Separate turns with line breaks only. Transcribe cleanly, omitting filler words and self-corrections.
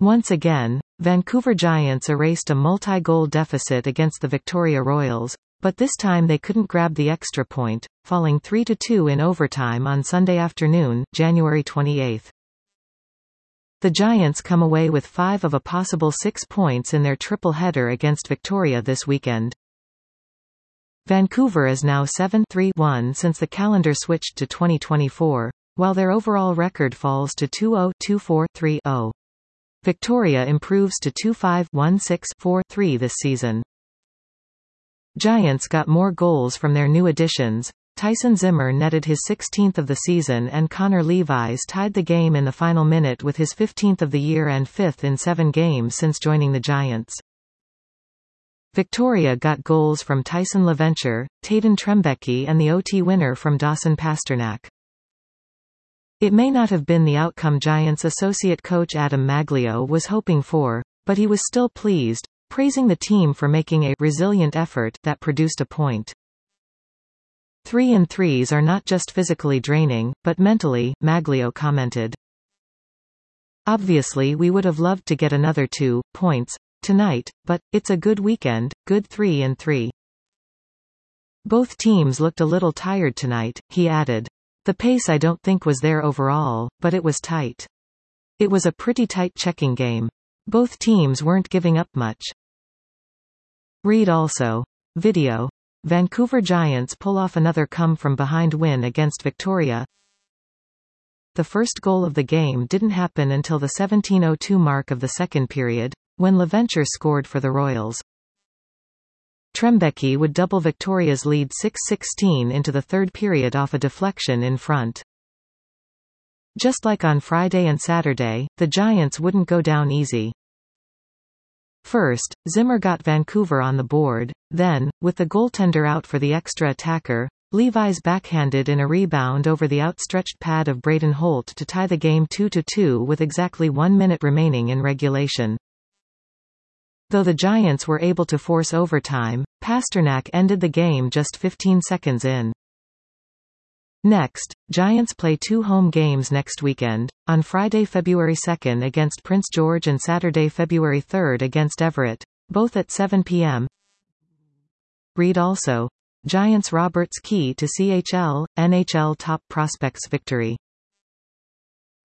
Once again, Vancouver Giants erased a multi-goal deficit against the Victoria Royals, but this time they couldn't grab the extra point, falling 3-2 in overtime on Sunday afternoon, January 28. The Giants come away with 5 of a possible 6 points in their triple-header against Victoria this weekend. Vancouver is now 7-3-1 since the calendar switched to 2024, while their overall record falls to 2-0-2-4-3-0. Victoria improves to 2-5-1-6-4-3 this season. Giants got more goals from their new additions. Tyson Zimmer netted his 16th of the season and Connor Levis tied the game in the final minute with his 15th of the year and 5th in 7 games since joining the Giants. Victoria got goals from Tyson LaVenture, Taden Trembecki and the OT winner from Dawson Pasternak. It may not have been the outcome Giants associate coach Adam Maglio was hoping for, but he was still pleased, praising the team for making a resilient effort that produced a point. 3-3s are not just physically draining, but mentally, Maglio commented. Obviously we would have loved to get another 2 points tonight, but it's a good weekend, good 3-3. Both teams looked a little tired tonight, he added. The pace I don't think was there overall, but it was tight. It was a pretty tight checking game. Both teams weren't giving up much. Read also. Video. Vancouver Giants pull off another come-from-behind win against Victoria. The first goal of the game didn't happen until the 17:02 mark of the second period, when LaVenture scored for the Royals. Trembecki would double Victoria's lead 6-16 into the third period off a deflection in front. Just like on Friday and Saturday, the Giants wouldn't go down easy. First, Zimmer got Vancouver on the board, then, with the goaltender out for the extra attacker, Levis backhanded in a rebound over the outstretched pad of Braden Holt to tie the game 2-2 with exactly 1 minute remaining in regulation. Though the Giants were able to force overtime, Pasternak ended the game just 15 seconds in. Next, Giants play 2 home games next weekend, on Friday, February 2 against Prince George and Saturday, February 3 against Everett, both at 7 p.m. Read also. Giants Roberts key to CHL, NHL top prospects victory.